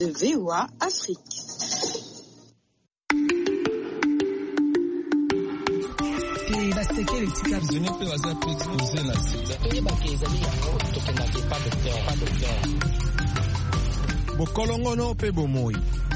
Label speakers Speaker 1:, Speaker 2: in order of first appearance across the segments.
Speaker 1: de VOA Afrique.
Speaker 2: Bokolongono pe bomoi.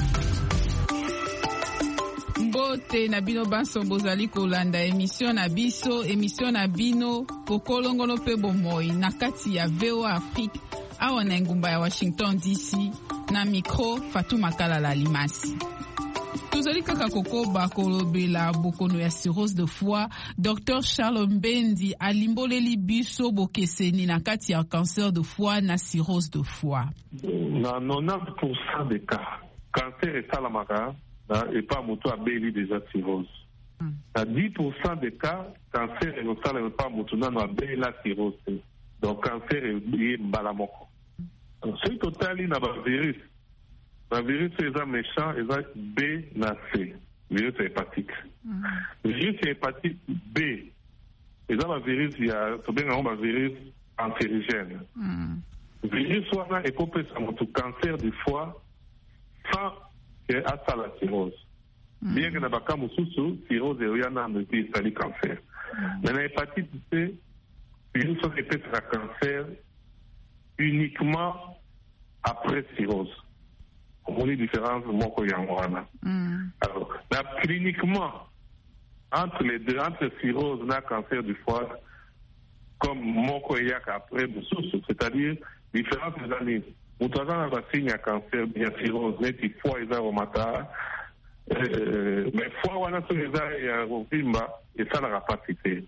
Speaker 3: Mbote na bino banso bozali kolanda émission na bino Bokolongono pe bomoi na kati ya VOA Afrique awa na ngumba ya Washington DC na micro Fatou Makala Limasi. Tozali kaka kokoba kolobela bokono ya cirrhose de foie. Dr Charles Mbendi alimboleli biso bokeseni na kati ya cancer de foie na cirrhose de foie.
Speaker 4: Dans 90% des cas, cancer est salamaka et pas moto a béli déjà cirrhose. Dans 10% des cas, cancer est salamaka et pas moto a béli la cirrhose. Donc cancer est balamoko. Ce total il n'a pas virus. Le virus est méchant, il est B na C. Le virus est hépatique. Le virus est hépatite B. Il y a un virus, il y a un virus cancérigène. Le virus est coupé sur le cancer du foie sans qu'il y ait la cirrhose. Bien que n'a pas de cirrhose et rien n'a depuis le cancer. Mais l'hépatite C, le virus est coupé sur le cancer uniquement après cirrhose. On a une différence alors, cliniquement, entre les deux, entre cirrhose et cancer du foie, comme moko yak après, c'est-à-dire, différence des années. Vous avez un signe à cancer, bien cirrhose, mais il foie et aromata, mais foie, on a tous les ans, et un revimba, et ça n'a pas cité.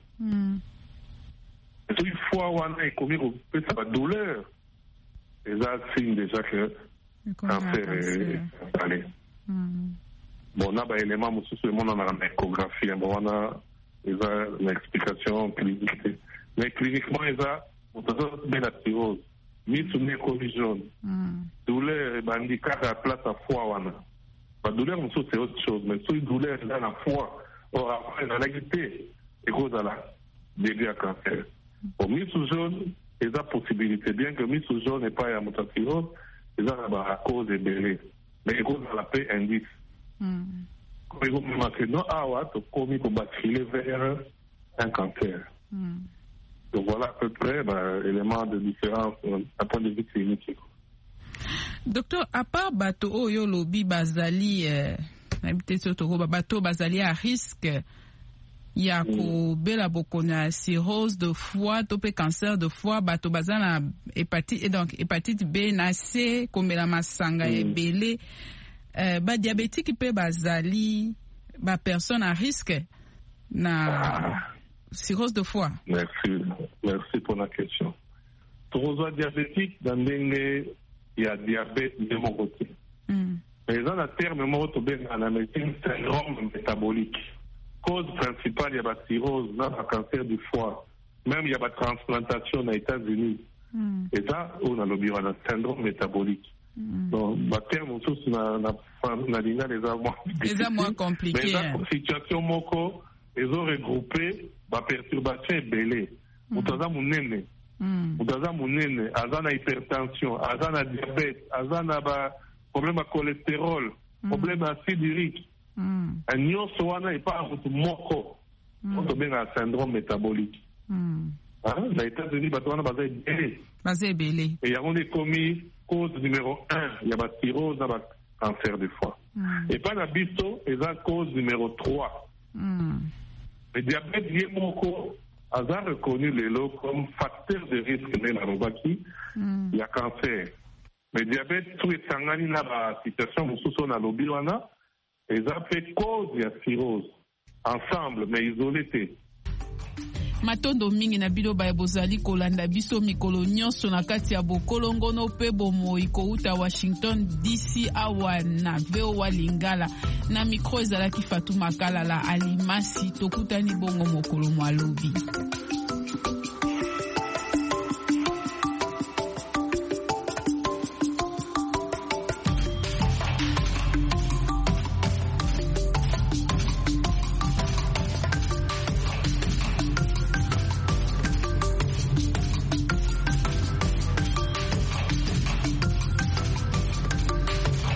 Speaker 4: Et une fois, on a commis, ça va douleur. Et ça, signe déjà que cancer est installé. Bon, on a des éléments, on a une échographie, on a une explication clinique. Mais cliniquement, il y a une cirrhose, mise sur une collision, douleur et handicap à la place à foie. La douleur, c'est autre chose, mais si la douleur est dans la foie, après, dans la guité, et cause à la début à cancer. Pour mise sous jaune, il y a possibilité, bien que mise sous jaune n'est pas à motocyclose, il y a la cause des bélés. Mais il y a la paix indice. Comme il faut marquer, non, comme il faut basculer vers un cancer. Donc voilà à peu près l'élément de différence à point de vue clinique.
Speaker 3: Docteur, à part bateau oyo lobi bazali bateau bazali à risque ya ko bela bokona cirrhose de foie, topé cancer de foie, bateau bazana hépatite et donc hépatite B na C comme la masanga ebele ba diabétique pe bazali ba personne à risque na cirrhose de foie.
Speaker 4: Merci pour la question. Pour diabétique, dans il y a diabète de mon côté. Mais dans le terme, dans la médecine, syndrome métabolique. Cause principale, il y a la cirrhose, il y a le cancer du foie. Même il y a la transplantation aux États-Unis. Et ça, on a le syndrome métabolique. Donc, le terme, on a les
Speaker 3: moins compliqués.
Speaker 4: Mais dans la situation, ils ont regroupé la perturbation ébélée. Vous avez mon nez, azana hypertension, azana diabète, azana problème à cholestérol, problème à acide urique. Un nyonso wana est pas moko. On a bien un syndrome métabolique. Les États-Unis, on a basé belé. Et il y a des commis cause numéro 1, il y a la cirrhose, il y a le cancer du foie. Et pas la bisto, il y a la cause numéro 3. Le diabète, a reconnu les lots comme facteur de risque de la robaki, il y a cancer. Le diabète, tout est sangani dans la situation où nous sommes à l'obiwana, et ça fait cause de la cirrhose. Ensemble, mais isolés.
Speaker 3: Matondo mingi na bilo ba bozali kolanda biso mikolo nyonso na kati ya bokolongono pe bomoi kouta Washington DC awa na VOA Lingala na micro ezalaki Fatou Makala la Alimasi tokutani bongo mokolo mwalobi.